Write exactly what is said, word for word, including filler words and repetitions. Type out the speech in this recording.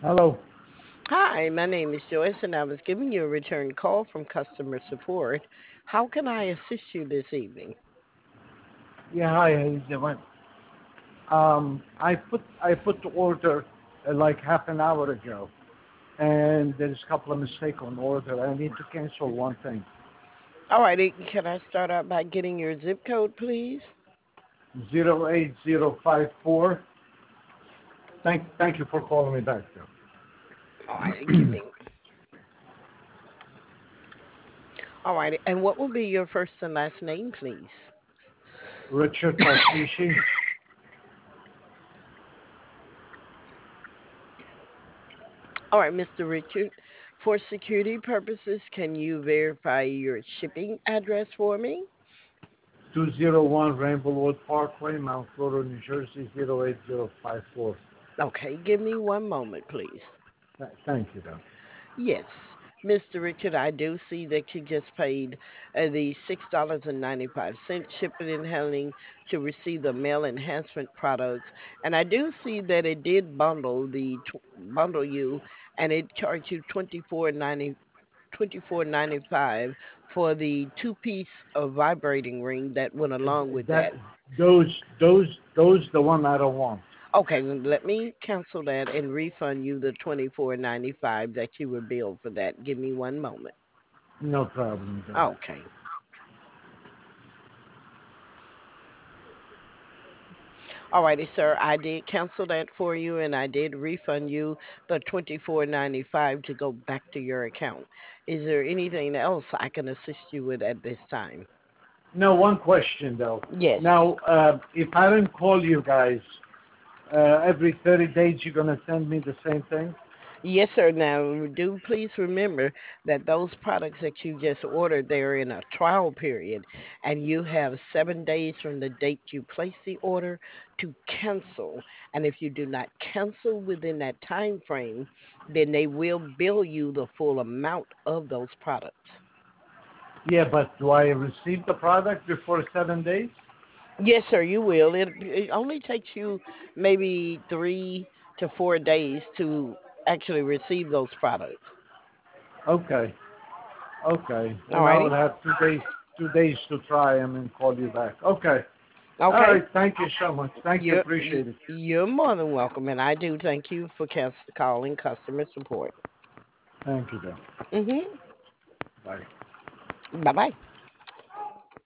Hello. Hi, my name is Joyce, and I was giving you a return call from customer support. How can I assist you this evening? Yeah, hi. How you doing? Um, I put I put the order uh, like half an hour ago, and there's a couple of mistakes on the order. I need to cancel one thing. All righty, can I start out by getting your zip code, please? Zero eight zero five four. Thank thank you for calling me back, All righty, though. give me. All righty, and what will be your first and last name, please? Richard Tarkishi. All right, mister Richard. For security purposes, can you verify your shipping address for me? Two zero one Rainbow Wood Parkway, Mount Florida, New Jersey zero eight zero five four. Okay, give me one moment, please. Th- thank you, though. Yes, mister Richard, I do see that you just paid uh, the six dollars and ninety-five cents shipping and handling to receive the mail enhancement products, and I do see that it did bundle the tw- bundle you, and it charged you twenty four ninety twenty four ninety five for the two piece of vibrating ring that went along with That that. those those those the one I don't want. Okay, then let me cancel that and refund you the twenty four ninety five that you were billed for that. Give me one moment. No problem, though. Okay. Alrighty, sir. I did cancel that for you, and I did refund you the twenty four ninety five to go back to your account. Is there anything else I can assist you with at this time? No, one question though. Yes. Now, uh, if I don't call you guys uh, every thirty days, you're gonna send me the same thing? Yes, sir. Now, do please remember that those products that you just ordered, they're in a trial period, and you have seven days from the date you place the order to cancel. And if you do not cancel within that time frame, then they will bill you the full amount of those products. Yeah, but do I receive the product before seven days? Yes, sir, you will. It, it only takes you maybe three to four days to actually receive those products. Okay, okay. All Then I righty. will have two days, two days to try them and call you back. Okay. All Okay. right. Thank you so much. Thank you. You're y- Appreciate it. you're more than welcome, and I do thank you for cas- calling customer support. Thank you, though. Mhm. Bye. Bye bye.